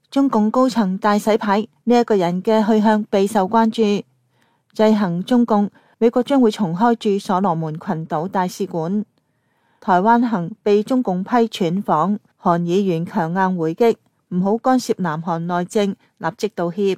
中共高層大洗牌，呢一個人嘅去向備受關注。制衡中共，美國將會重開駐所羅門群島大使館。台灣行被中共批竄訪，韓議員強硬回擊，唔好干涉南韓內政，立即道歉。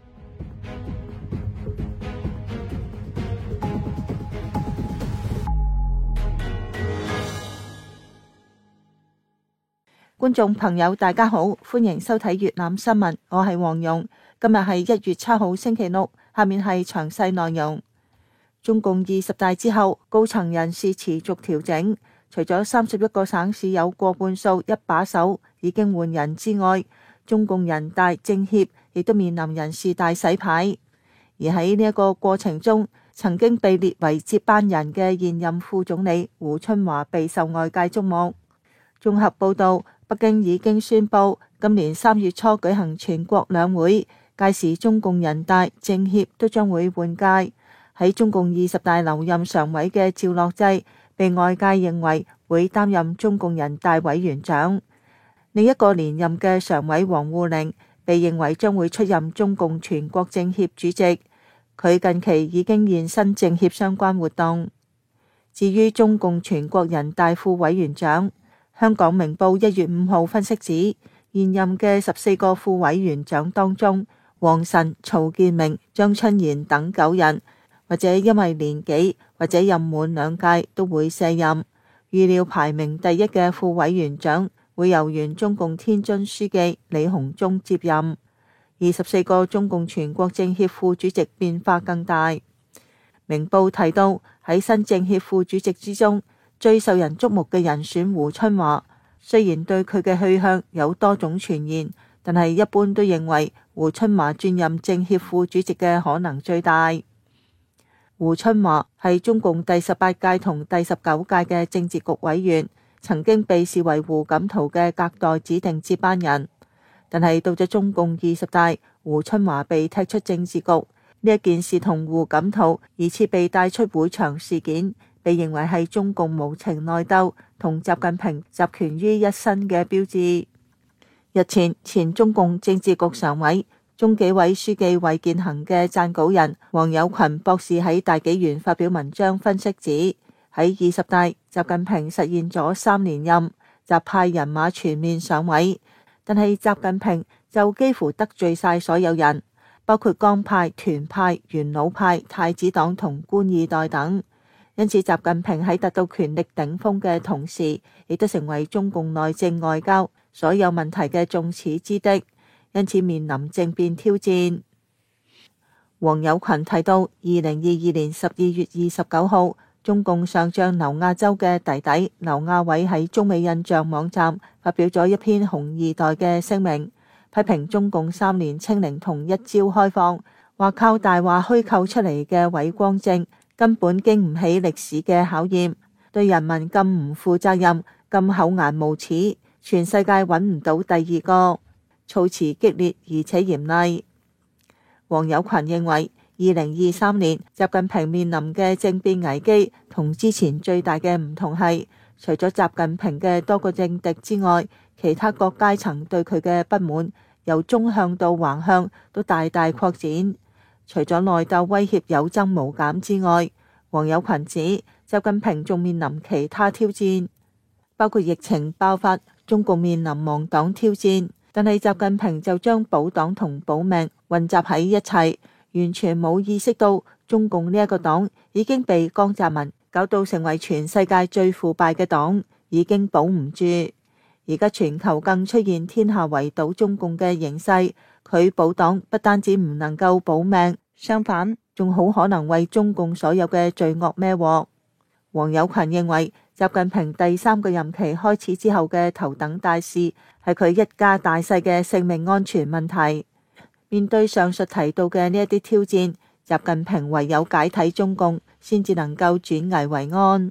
觀眾朋友大家好，歡迎收睇粵覽新聞，我係黃蓉。今日係1月7號星期六，下面係詳細內容。中共20大之後，高層人事持續調整，除咗31個省市有過半數一把手已經換人之外，中共人大政協亦都面臨人事大洗牌。而喺呢一個過程中，曾經被列為接班人嘅現任副總理胡春華備受外界矚目。綜合報道，北京已經宣布今年3月初舉行全國兩會，屆時中共人大政協都將會換屆。喺中共20大留任常委嘅趙樂際被外界認為會擔任中共人大委員長，另一個連任嘅常委王滬寧被認為將會出任中共全國政協主席，佢近期已經現身政協相關活動。至於中共全國人大副委員長，香港明報1月5號分析指，現任嘅14個副委員長當中，王晨、曹建明、張春賢等9人，或者因為年紀或者任滿2屆都會卸任。預料排名第一嘅副委員長會由原中共天津書記李鴻忠接任。24個中共全國政協副主席變化更大。明報提到，喺新政協副主席之中，最受人矚目嘅人選胡春華，雖然對佢嘅去向有多種傳言，但係一般都認為胡春華轉任政協副主席嘅可能最大。胡春華係中共第18屆同第19屆嘅政治局委員，曾經被視為胡錦濤嘅隔代指定接班人。但係到咗中共20大，胡春華被踢出政治局，呢一件事同胡錦濤疑似被帶出會場事件，被認為係中共無情內鬥同習近平集權於一身嘅標誌。日前，前中共政治局常委、中紀委書記衛健行嘅撰稿人王友群博士喺大紀元發表文章分析指，喺20大，習近平實現咗3連任，習派人馬全面上位，但係習近平就幾乎得罪晒所有人，包括江派、團派、元老派、太子黨同官二代等。因此，習近平喺達到權力頂峰嘅同時，亦都成為中共內政外交所有問題嘅眾矢之的，因此面臨政變挑戰。王友群提到，2022年12月29號，中共上將劉亞洲嘅弟弟劉亞偉喺中美印象網站發表咗一篇紅二代嘅聲明，批評中共3年清零同一朝開放，話靠大話虛構出嚟嘅偽光正根本經唔起歷史嘅考驗，對人民咁唔負責任，咁厚顏無恥，全世界揾唔到第二個。措辭激烈而且嚴厲。王友群認為，2023年習近平面臨嘅政變危機同之前最大嘅唔同係，除咗習近平嘅多個政敵之外，其他各階層對佢嘅不滿由縱向到橫向都大大擴展。除咗內鬥威脅有增無減之外，王友群指習近平仲面臨其他挑戰，包括疫情爆發，中共面臨亡黨挑戰，但係習近平就將保黨同保命混雜喺一齊，完全冇意識到中共呢一個黨已經被江澤民搞到成為全世界最腐敗嘅黨，已經保唔住。而家全球更出現天下圍堵中共嘅形勢，佢保黨不單止唔能夠保命，相反仲好可能為中共所有嘅罪惡孭鑊。王友群認為，習近平第3個任期開始之後嘅頭等大事係佢一家大細嘅性命安全問題。面對上述提到嘅呢一啲挑戰，習近平唯有解體中共，先至能夠轉危為安。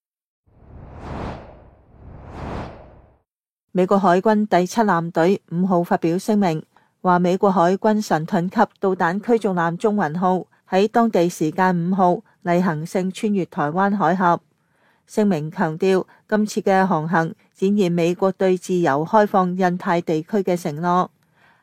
美國海軍第7艦隊5號發表聲明，話美國海軍神盾級導彈驅逐艦中雲號喺當地時間5號例行性穿越台灣海峽。聲明強調，今次嘅航行展現美國對自由開放印太地區嘅承諾。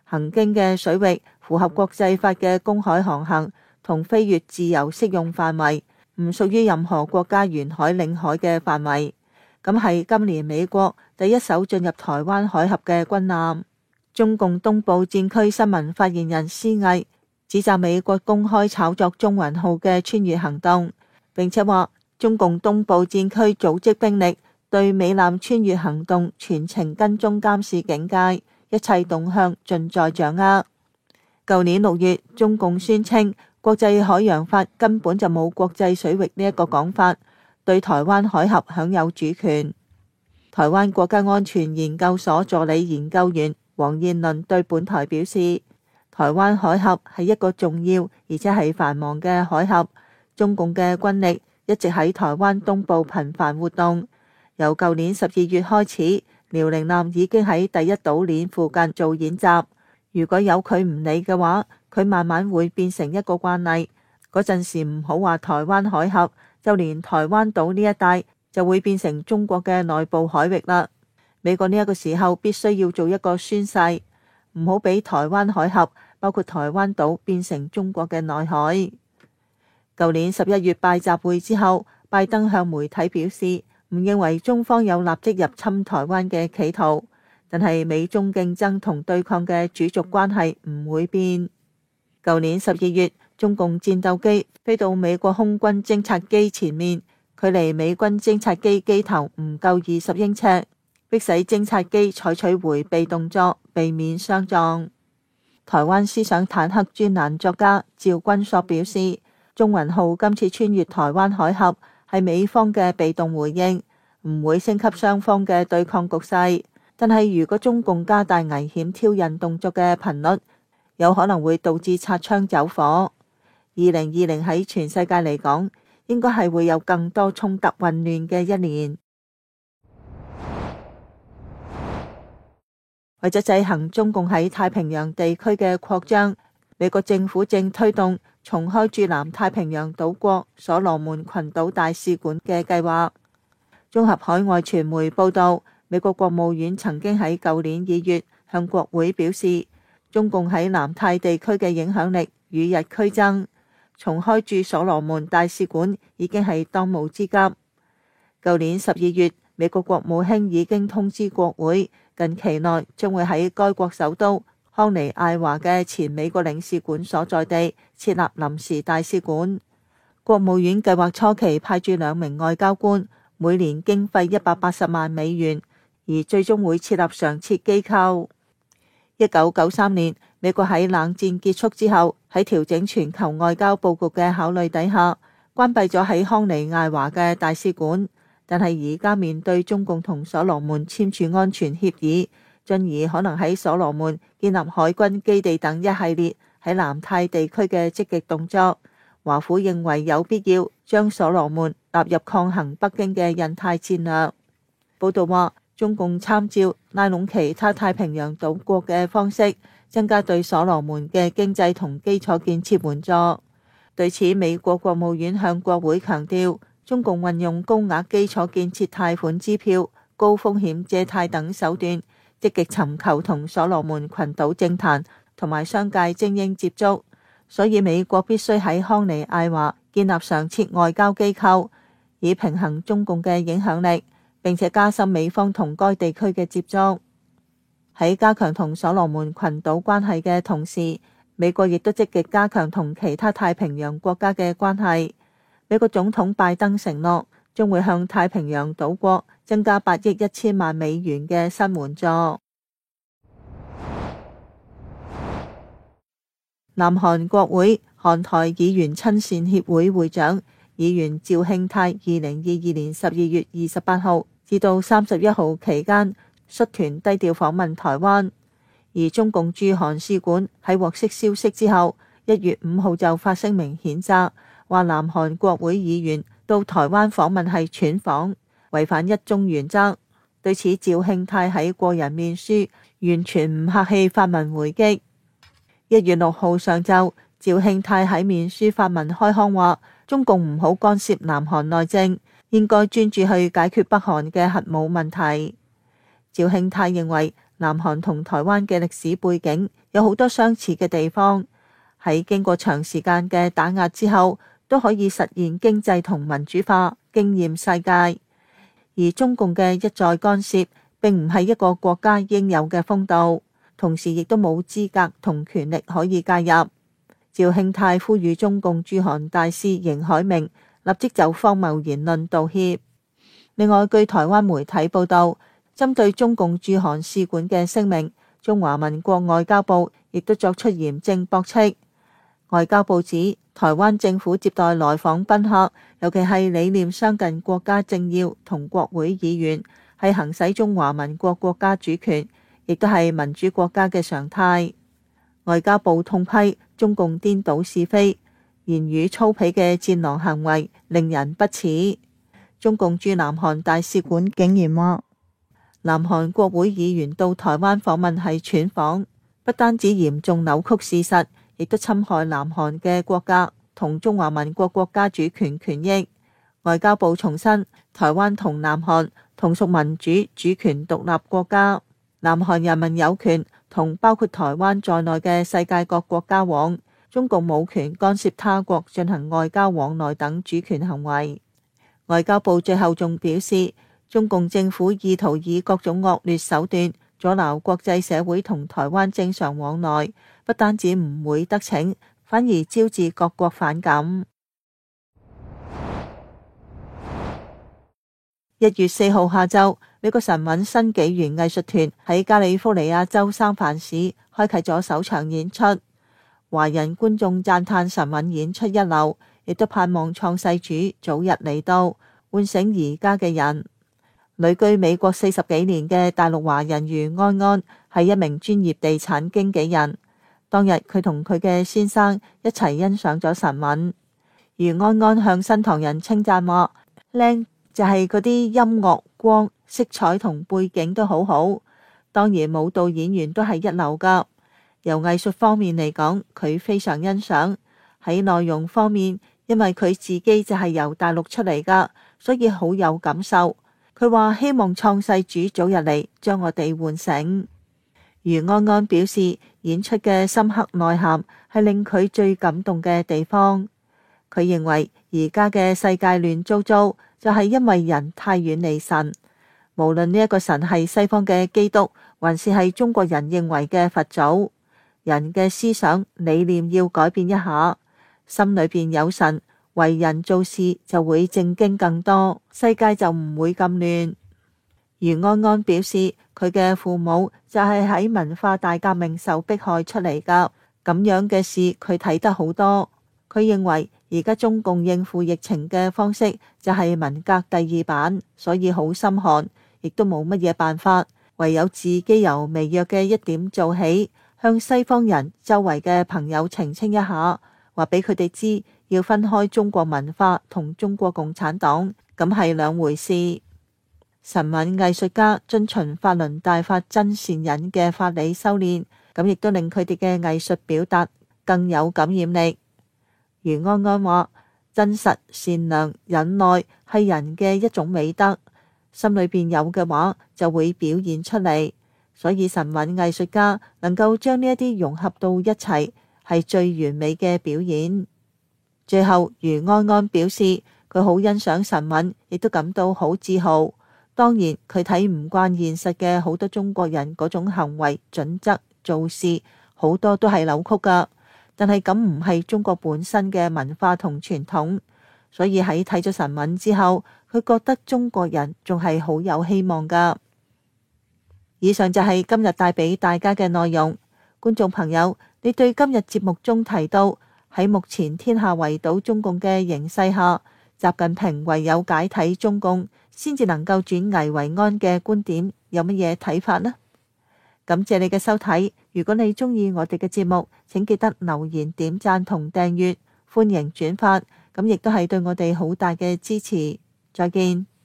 行經嘅水域符合國際法嘅公海航行同飛越自由適用範圍，唔屬於任何國家沿海領海嘅範圍。咁係今年美國第一艘進入台灣海峽嘅軍艦。中共東部戰區新聞發言人施毅指責美國公開炒作中雲號嘅穿越行動，並且話中共東部戰區組織兵力對美艦穿越行動全程跟蹤監視警戒，一切動向盡在掌握。舊年6月，中共宣稱國際海洋法根本就冇國際水域呢一個講法，對台灣海峽享有主權。台灣國家安全研究所助理研究員黃彥麟對本台表示，台灣海峽係一個重要而且係繁忙嘅海峽，中共嘅軍力一直喺台灣東部頻繁活動。由舊年12月開始，遼寧艦已經喺第一島鏈附近做演習。如果有佢唔理嘅話，佢慢慢會變成一個慣例。嗰陣時唔好話台灣海峽，就連台灣島呢一帶就會變成中國嘅內部海域啦。美國呢一個時候必須要做一個宣誓，唔好俾台灣海峽包括台灣島變成中國嘅內海。舊年11月拜習會之後，拜登向媒體表示唔認為中方有立即入侵台灣嘅企圖，但係美中競爭同對抗嘅主軸關係唔會變。舊年12月，中共戰鬥機飛到美國空軍偵察機前面，距離美軍偵察機機頭唔夠20英尺，迫使偵察機採取迴避動作，避免相撞。台灣思想坦克專欄作家趙君朔表示，中雲號今次穿越台灣海峽係美方嘅被動回應，唔會升級雙方嘅對抗局勢。但係如果中共加大危險挑釁動作嘅頻率，有可能會導致擦槍走火。2020喺全世界嚟講，應該係會有更多衝突混亂嘅一年。為咗制衡中共喺太平洋地區嘅擴張，美國政府正推動重開駐南太平洋島國所羅門群島大使館嘅計劃。綜合海外傳媒報道，美國國務院曾經喺舊年2月向國會表示，中共喺南太地區嘅影響力與日俱增，重開駐所羅門大使館已經係當務之急。舊年12月，美國國務卿已經通知國會，近期內將會喺該國首都康尼艾華嘅前美國領事館所在地設立臨時大使館。國務院計劃初期派駐2名外交官，每年經費180萬美元，而最終會設立常設機構。1993年，美國喺冷戰結束之後，喺調整全球外交佈局嘅考慮底下，關閉咗喺康尼艾華嘅大使館。但係而家面對中共同所羅門簽署安全協議，進而可能喺所羅門建立海軍基地等一系列喺南太地區嘅積極動作，華府認為有必要將所羅門納入抗衡北京嘅印太戰略。報道話，中共參照拉攏其他太平洋島國嘅方式，增加對所羅門嘅經濟同基礎建設援助。對此，美國國務院向國會強調，中共運用高額基礎建設貸款支票、高風險借貸等手段，積極尋求同所羅門群島政壇同埋商界精英接觸，所以美國必須喺康尼艾華建立常設外交機構，以平衡中共嘅影響力，並且加深美方同該地區嘅接觸。喺加強同所羅門群島關係嘅同時，美國亦都積極加強同其他太平洋國家嘅關係。美國總統拜登承諾將會向太平洋島國增加8億1000萬美元嘅新援助。南韓國會韓台議員親善協會會長議員趙慶泰2022年12月28號至到31號期間率團低調訪問台灣，而中共駐韓使館喺獲悉消息之後，1月5號就發聲明譴責，話南韓國會議員到台灣訪問係竄訪，違反一中原則。對此，趙慶泰喺個人面書完全唔客氣發文回擊。1月6號上晝，趙慶泰喺面書發文開腔話，中共唔好干涉南韓內政，應該專注去解決北韓嘅核武問題。趙慶泰認為南韓同台灣嘅歷史背景有好多相似嘅地方，喺經過長時間嘅打壓之後，都可以實現經濟同民主化，驚艷世界。而中共嘅一再干涉，並唔係一個國家應有嘅風度，同時亦都冇資格同權力可以介入。趙慶泰呼籲中共駐韓大使邢海明立即就荒謬言論道歉。另外，據台灣媒體報道，針對中共駐韓使館嘅聲明，中華民國外交部亦都作出嚴正駁斥。外交部指，台灣政府接待來訪賓客，尤其係理念相近國家政要同國會議員，係行使中華民國國家主權，亦都係民主國家嘅常態。外交部痛批中共顛倒是非、言語粗鄙嘅戰狼行為，令人不齒。中共駐南韓大使館竟然話，南韓國會議員到台灣訪問係竄訪，不單止嚴重扭曲事實，亦都侵害南韓嘅國格同中華民國國家主權權益。外交部重申，台灣同南韓同屬民主主權獨立國家，南韓人民有權同包括台灣在內嘅世界各國交往，中共冇權干涉他國進行外交往來等主權行為。外交部最後仲表示，中共政府意圖以各種惡劣手段阻撓國際社會同台灣正常往來，不單止唔會得逞，反而招致各國反感。1月4號下晝，美國神韻新紀元藝術團喺加利福尼亞州三藩市開啟咗首場演出。華人觀眾讚嘆神韻演出一流，亦都盼望創世主早日嚟到，喚醒而家嘅人。旅居美國40幾年嘅大陸華人余安安係一名專業地產經紀人。當日佢同佢嘅先生一齊欣賞咗神韻。余安安向新唐人稱讚話，靚就係嗰啲音樂、光、色彩同背景都好好，當然舞蹈演員都係一流噶。由藝術方面嚟講，佢非常欣賞。喺內容方面，因為佢自己就係由大陸出嚟噶，所以好有感受。佢話希望創世主早日嚟，將我哋喚醒。余安安表示，演出嘅深刻內涵係令佢最感動嘅地方。佢認為而家嘅世界亂糟糟，就係因為人太遠離神。無論呢一個神係西方嘅基督，還是係中國人認為嘅佛祖，人嘅思想理念要改變一下，心裏邊有神，為人做事就會正經更多，世界就唔會咁亂。余安安表示，佢嘅父母就係喺文化大革命受迫害出嚟噶，咁樣嘅事佢睇得好多。佢認為而家中共應付疫情嘅方式就係文革第2版，所以好心寒，亦都冇乜嘢辦法，唯有自己由微弱嘅一點做起，向西方人周圍嘅朋友澄清一下，話俾佢哋知要分開中國文化同中國共產黨，咁係兩回事。神韻藝術家遵循法輪大法真善忍嘅法理修煉，咁亦都令佢哋嘅藝術表達更有感染力。余安安話，真實、善良、忍耐係人嘅一種美德，心裏邊有嘅話就會表現出嚟，所以神韻藝術家能夠將呢一啲融合到一齊，係最完美嘅表演。最後，余安安表示佢好欣賞神韻，亦都感到好自豪。當然，佢睇唔慣現實嘅好多中國人嗰種行為準則做事，好多都係扭曲㗎。但係咁唔係中國本身嘅文化同傳統，所以喺睇咗神韻之後，佢覺得中國人仲係好有希望㗎。以上就係今日帶俾大家嘅內容。觀眾朋友，你對今日節目中提到喺目前天下圍堵中共嘅形勢下，習近平唯有解體中共，先至能夠轉危為安嘅觀點，有乜嘢睇法呢？感謝你嘅收睇，如果你鍾意我哋嘅節目，請記得留言、點讚同訂閱，歡迎轉發，咁亦都係對我哋好大嘅支持。再見。